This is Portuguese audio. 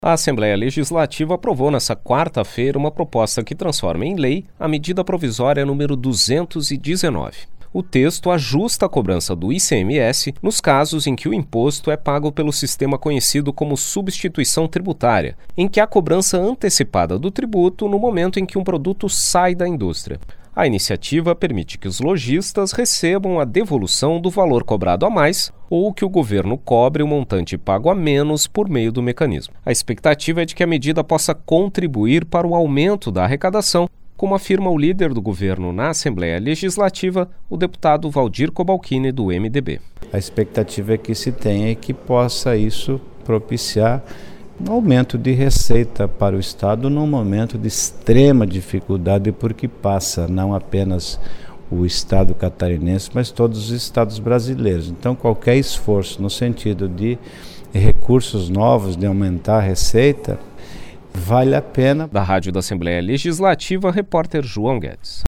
A Assembleia Legislativa aprovou nesta quarta-feira uma proposta que transforma em lei a medida provisória número 219. O texto ajusta a cobrança do ICMS nos casos em que o imposto é pago pelo sistema conhecido como substituição tributária, em que há cobrança antecipada do tributo no momento em que um produto sai da indústria. A iniciativa permite que os lojistas recebam a devolução do valor cobrado a mais ou que o governo cobre o montante pago a menos por meio do mecanismo. A expectativa é de que a medida possa contribuir para o aumento da arrecadação, como afirma o líder do governo na Assembleia Legislativa, o deputado Valdir Cobalcini, do MDB. A expectativa é que se tenha e que possa isso propiciar um aumento de receita para o Estado num momento de extrema dificuldade, porque passa não apenas o Estado catarinense, mas todos os estados brasileiros. Então, qualquer esforço no sentido de recursos novos, de aumentar a receita, vale a pena. Da Rádio da Assembleia Legislativa, repórter João Guedes.